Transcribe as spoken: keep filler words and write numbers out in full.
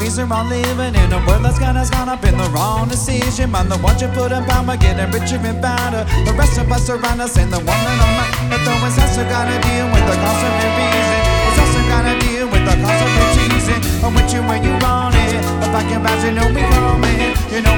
reason I'm living in a world that's got us caught up in the wrong decision. Man, the ones you put in power getting richer and better. The rest of us around us ain't the one that I'm not. But though it's also gotta deal with the cost of the reason. It's also gotta deal with the cost of the cheesing. I'm with you when you want it. If I can imagine, know me coming. You know